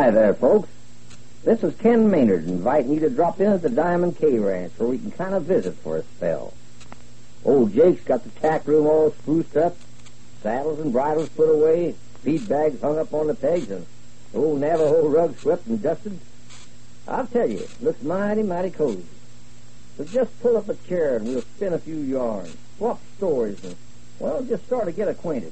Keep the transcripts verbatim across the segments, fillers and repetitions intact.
Hi there, folks. This is Ken Maynard inviting you to drop in at the Diamond K Ranch where we can kind of visit for a spell. Old Jake's got the tack room all spruced up, saddles and bridles put away, feed bags hung up on the pegs, and old Navajo rug swept and dusted. I'll tell you, it looks mighty, mighty cozy. So just pull up a chair and we'll spin a few yarns, swap stories, and, well, just sort of get acquainted.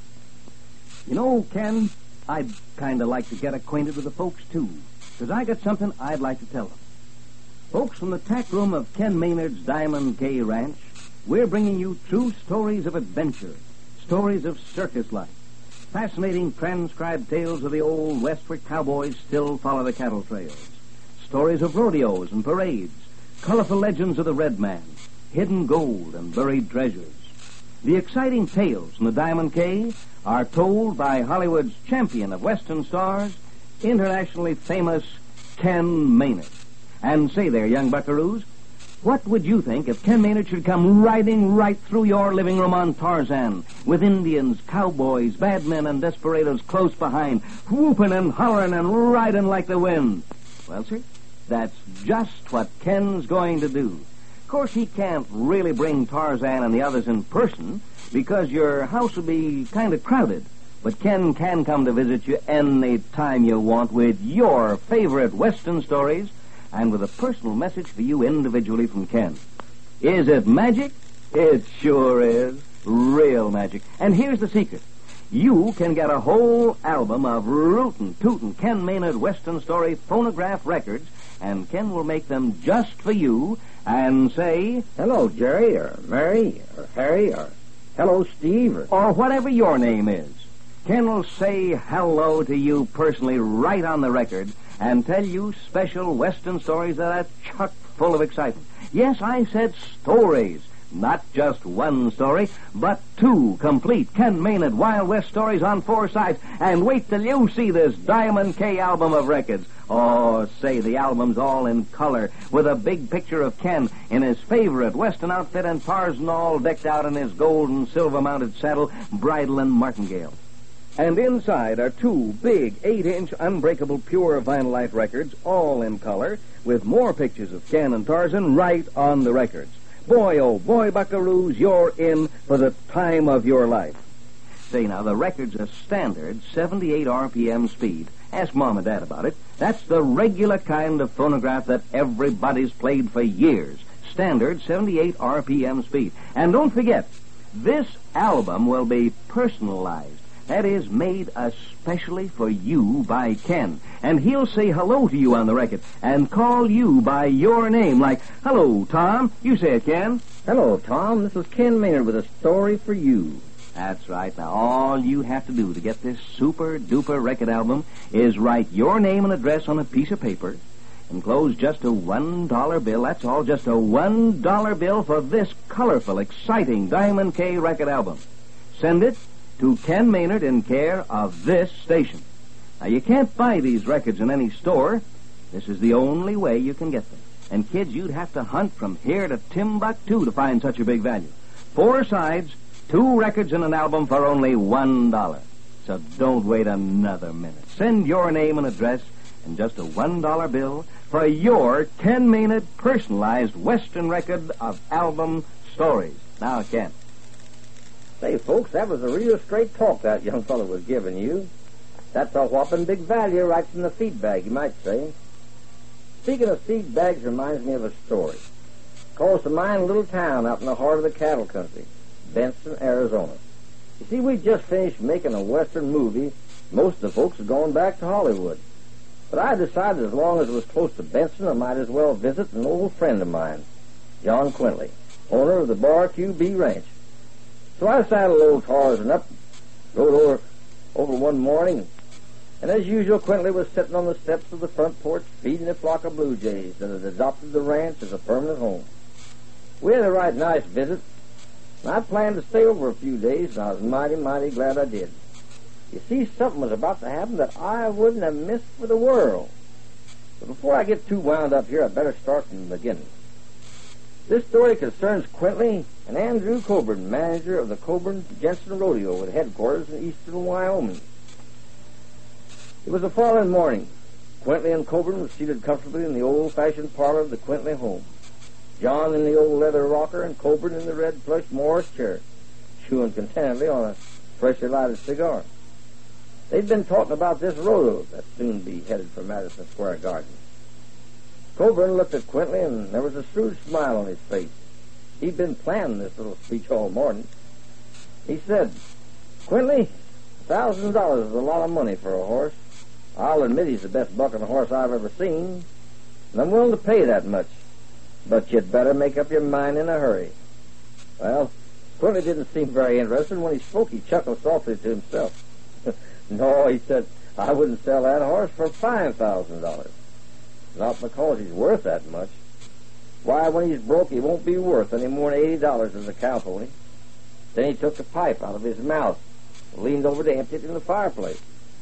You know, Ken, I'd kind of like to get acquainted with the folks, too, because I got something I'd like to tell them. Folks, from the tack room of Ken Maynard's Diamond K Ranch, we're bringing you true stories of adventure, stories of circus life, fascinating transcribed tales of the old West where cowboys still follow the cattle trails, stories of rodeos and parades, colorful legends of the red man, hidden gold and buried treasures. The exciting tales from the Diamond K are told by Hollywood's champion of Western stars, internationally famous Ken Maynard. And say there, young buckaroos, what would you think if Ken Maynard should come riding right through your living room on Tarzan, with Indians, cowboys, bad men, and desperados close behind, whooping and hollering and riding like the wind? Well, sir, that's just what Ken's going to do. Of course, he can't really bring Tarzan and the others in person because your house would be kind of crowded. But Ken can come to visit you any time you want with your favorite Western stories and with a personal message for you individually from Ken. Is it magic? It sure is. Real magic. And here's the secret. You can get a whole album of rootin' tootin' Ken Maynard Western Story phonograph records, and Ken will make them just for you and say, hello, Jerry, or Mary, or Harry, or hello, Steve, or... or whatever your name is. Ken will say hello to you personally right on the record and tell you special Western stories that are chock full of excitement. Yes, I said stories. Not just one story, but two complete Ken Maynard Wild West stories on four sides. And wait till you see this Diamond K album of records. Oh, say, the album's all in color, with a big picture of Ken in his favorite Western outfit and Tarzan all decked out in his gold and silver-mounted saddle, bridle, and martingale. And inside are two big eight-inch unbreakable pure vinylite records, all in color, with more pictures of Ken and Tarzan right on the records. Boy, oh boy, buckaroos, you're in for the time of your life. Say now, the record's a standard seventy-eight R P M speed. Ask Mom and Dad about it. That's the regular kind of phonograph that everybody's played for years. Standard seventy-eight R P M speed. And don't forget, this album will be personalized. That is, made especially for you by Ken. And he'll say hello to you on the record and call you by your name, like, hello, Tom. You say it, Ken. Hello, Tom. This is Ken Maynard with a story for you. That's right. Now, all you have to do to get this super-duper record album is write your name and address on a piece of paper, enclose just a one dollar bill. That's all, just a one dollar bill for this colorful, exciting Diamond K record album. Send it to Ken Maynard in care of this station. Now, you can't buy these records in any store. This is the only way you can get them. And, kids, you'd have to hunt from here to Timbuktu to find such a big value. Four sides, two records in an album for only one dollar. So don't wait another minute. Send your name and address and just a one dollar bill for your Ken Maynard personalized Western record of album stories. Now, Ken. Say, folks, that was a real straight talk that young fellow was giving you. That's a whopping big value right from the feed bag, you might say. Speaking of feed bags reminds me of a story. Calls to mind a little town out in the heart of the cattle country, Benson, Arizona. You see, we just finished making a Western movie. Most of the folks have gone back to Hollywood. But I decided as long as it was close to Benson, I might as well visit an old friend of mine, John Quintley, owner of the Bar Q B Ranch. So I saddled old Tarzan up, rode over, over one morning, and as usual, Quintley was sitting on the steps of the front porch feeding a flock of blue jays that had adopted the ranch as a permanent home. We had a right nice visit, and I planned to stay over a few days, and I was mighty, mighty glad I did. You see, something was about to happen that I wouldn't have missed for the world. But before I get too wound up here, I'd better start from the beginning. This story concerns Quintley and Andrew Coburn, manager of the Coburn-Jensen Rodeo with headquarters in eastern Wyoming. It was the following morning. Quintley and Coburn were seated comfortably in the old-fashioned parlor of the Quintley home. John in the old leather rocker and Coburn in the red plush Morris chair, chewing contentedly on a freshly lighted cigar. They'd been talking about this rodeo that'd soon be headed for Madison Square Garden. Coburn looked at Quintley, and there was a shrewd smile on his face. He'd been planning this little speech all morning. He said, "Quintley, a thousand dollars is a lot of money for a horse. I'll admit he's the best bucking horse I've ever seen, and I'm willing to pay that much. But you'd better make up your mind in a hurry." Well, Quintley didn't seem very interested. When he spoke, he chuckled softly to himself. "No," he said, "I wouldn't sell that horse for five thousand dollars. Not because he's worth that much. Why, when he's broke, he won't be worth any more than eighty dollars as a cow pony." Then he took the pipe out of his mouth and leaned over to empty it in the fireplace.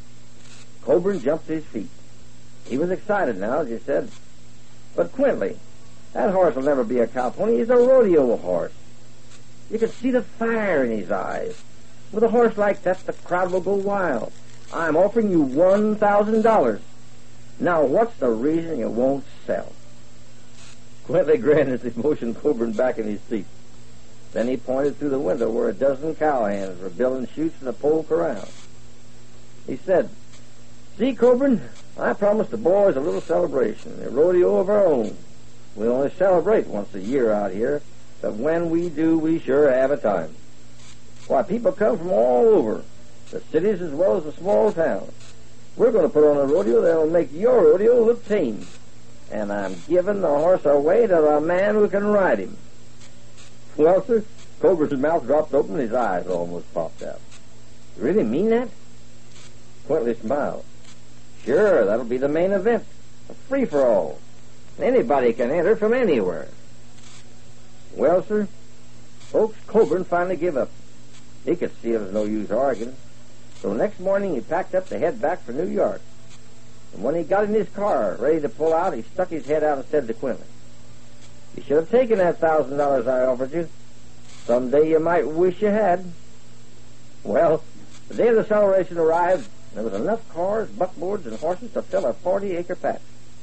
Coburn jumped to his feet. He was excited now as he said, "But Quintley, that horse will never be a cow pony. He's a rodeo horse. You can see the fire in his eyes. With a horse like that, the crowd will go wild. I'm offering you one thousand dollars. Now, what's the reason you won't sell?" Quintley grinned as he motioned Coburn back in his seat. Then he pointed through the window where a dozen cowhands were building chutes in a pole corral. He said, "See, Coburn, I promised the boys a little celebration, a rodeo of our own. We only celebrate once a year out here, but when we do, we sure have a time. Why, people come from all over, the cities as well as the small towns. We're going to put on a rodeo that'll make your rodeo look tame. And I'm giving the horse away to the man who can ride him." Well, sir, Coburn's mouth dropped open and his eyes almost popped out. "You really mean that?" Quintley smiled. "Sure, that'll be the main event, a free-for-all. Anybody can enter from anywhere." Well, sir, folks, Coburn finally gave up. He could see it was no use arguing. So next morning he packed up to head back for New York. And when he got in his car, ready to pull out, he stuck his head out and said to Quintley, "You should have taken that thousand dollars I offered you. Someday you might wish you had." Well, the day of the celebration arrived, and there was enough cars, buckboards, and horses to fill a forty-acre patch.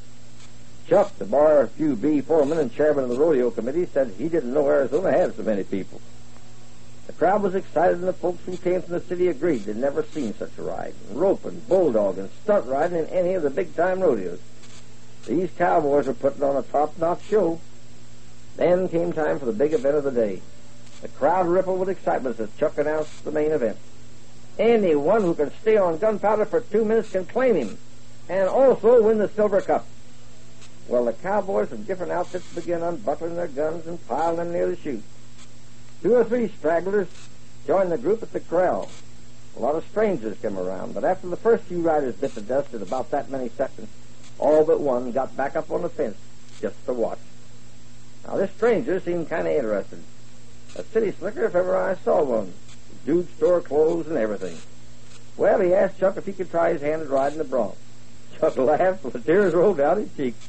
Chuck, the Bar Q B foreman and chairman of the rodeo committee, said he didn't know Arizona had so many people. The crowd was excited, and the folks who came from the city agreed they'd never seen such a ride. Roping, bulldog, and stunt riding in any of the big-time rodeos. These cowboys were putting on a top-notch show. Then came time for the big event of the day. The crowd rippled with excitement as Chuck announced the main event. Anyone who can stay on gunpowder for two minutes can claim him, and also win the Silver Cup. Well, the cowboys from different outfits began unbuckling their guns and piling them near the chute. Two or three stragglers joined the group at the corral. A lot of strangers came around, but after the first few riders bit the dust in about that many seconds, all but one got back up on the fence just to watch. Now, this stranger seemed kind of interested. A city slicker if ever I saw one. Dude store clothes and everything. Well, he asked Chuck if he could try his hand at riding the bronc. Chuck laughed till the tears rolled down his cheeks.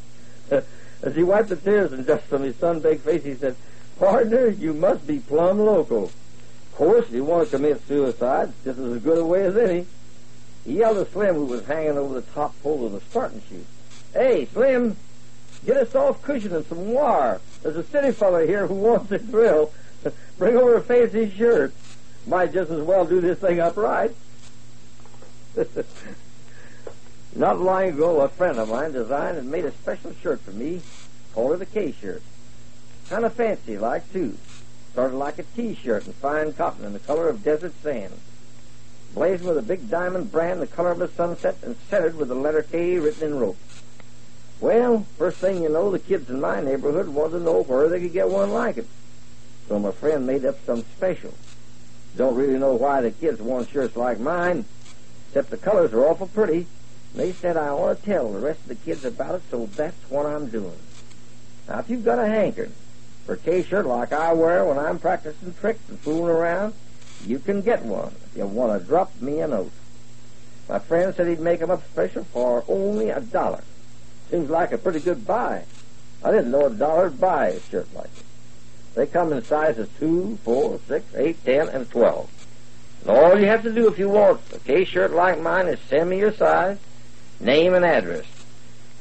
As he wiped the tears and dust from his sun-baked face, he said, "Partner, you must be plumb loco. Of course, if you want to commit suicide, this is as good a way as any." He yelled to Slim, who was hanging over the top pole of the starting chute. "Hey, Slim, get a soft cushion and some wire. There's a city fella here who wants a thrill. Bring over a fancy shirt. Might just as well do this thing upright." Not long ago, a friend of mine designed and made a special shirt for me, called it a K-shirt. Kind of fancy-like, too. Sort of like a T-shirt in fine cotton in the color of desert sand. Blazing with a big diamond brand the color of a sunset and centered with the letter K written in rope. Well, first thing you know, the kids in my neighborhood wanted to know where they could get one like it. So my friend made up some special. Don't really know why the kids want shirts like mine, except the colors are awful pretty. They said I ought to tell the rest of the kids about it, so that's what I'm doing. Now, if you've got a hankering for a K-shirt like I wear when I'm practicing tricks and fooling around, you can get one if you want to drop me a note. My friend said he'd make them up special for only a dollar. Seems like a pretty good buy. I didn't know a dollar would buy a shirt like this. They come in sizes two, four, six, eight, ten, and twelve. And all you have to do if you want a K-shirt like mine is send me your size, name, and address.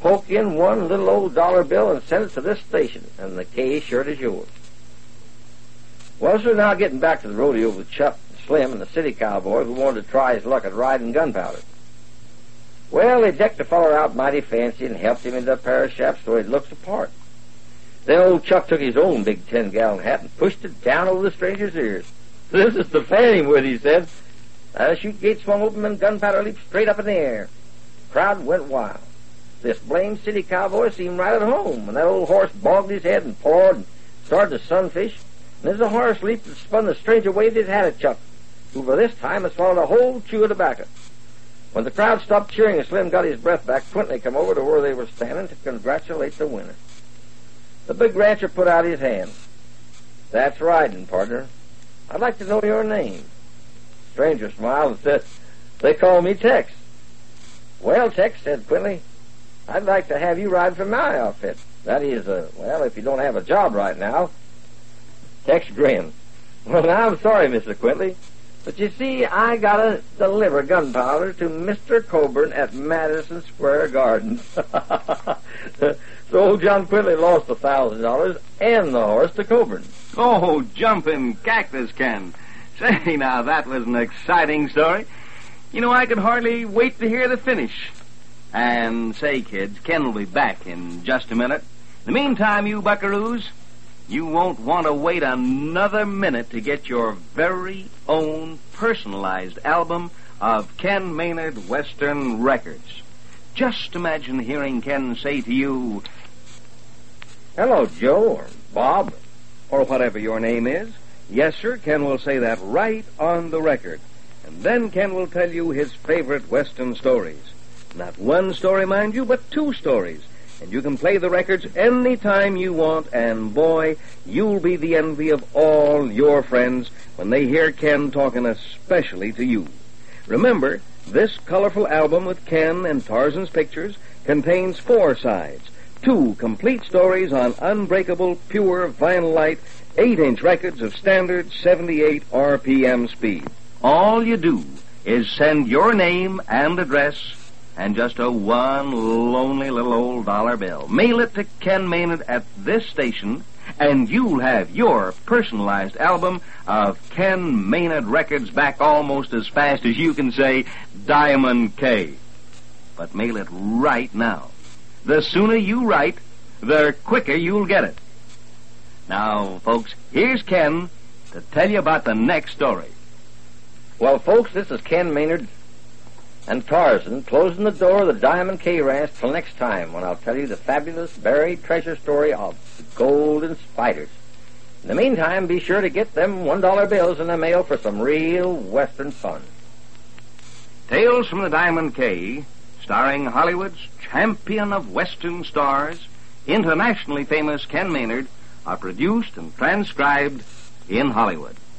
poke in one little old dollar bill and send it to this station, and the K shirt is yours. Well, sir, now getting back to the rodeo with Chuck and Slim and the city cowboy who wanted to try his luck at riding gunpowder. Well, they decked the feller out mighty fancy and helped him into a pair of chaps so he looks the part. Then old Chuck took his own big ten-gallon hat and pushed it down over the stranger's ears. "This is to fan him with," he said. The chute gate swung open and gunpowder leaped straight up in the air. The crowd went wild. This blamed city cowboy seemed right at home, and that old horse bogged his head and pawed and started to sunfish. And as the horse leaped and spun, the stranger waved his hat at Chuck, who by this time had swallowed a whole chew of tobacco. When the crowd stopped cheering and Slim got his breath back, Quintley come over to where they were standing to congratulate the winner. The big rancher put out his hand. "That's riding, partner. I'd like to know your name." The stranger smiled and said, "They call me Tex." "Well, Tex," said Quintley, "I'd like to have you ride for my outfit. That is, uh, well, if you don't have a job right now." Tex grinned. "Well, now, I'm sorry, Mister Quintley, but you see, I gotta deliver gunpowder to Mister Coburn at Madison Square Garden." So old John Quintley lost a thousand dollars and the horse to Coburn. Oh, jumping cactus, Ken. Say, now, that was an exciting story. You know, I could hardly wait to hear the finish. And say, kids, Ken will be back in just a minute. In the meantime, you buckaroos, you won't want to wait another minute to get your very own personalized album of Ken Maynard Western Records. Just imagine hearing Ken say to you, "Hello, Joe," or "Bob," or whatever your name is. Yes, sir, Ken will say that right on the record. And then Ken will tell you his favorite Western stories. Not one story, mind you, but two stories. And you can play the records any time you want, and boy, you'll be the envy of all your friends when they hear Ken talking especially to you. Remember, this colorful album with Ken and Tarzan's pictures contains four sides. Two complete stories on unbreakable, pure vinylite, eight-inch records of standard seventy-eight R P M speed. All you do is send your name and address and just a one lonely little old dollar bill. Mail it to Ken Maynard at this station, and you'll have your personalized album of Ken Maynard records back almost as fast as you can say Diamond K. But mail it right now. The sooner you write, the quicker you'll get it. Now, folks, here's Ken to tell you about the next story. Well, folks, this is Ken Maynard and Tarzan closing the door of the Diamond K Ranch till next time when I'll tell you the fabulous buried treasure story of the Golden Spiders. In the meantime, be sure to get them one dollar bills in the mail for some real Western fun. Tales from the Diamond K, starring Hollywood's champion of Western stars, internationally famous Ken Maynard, are produced and transcribed in Hollywood.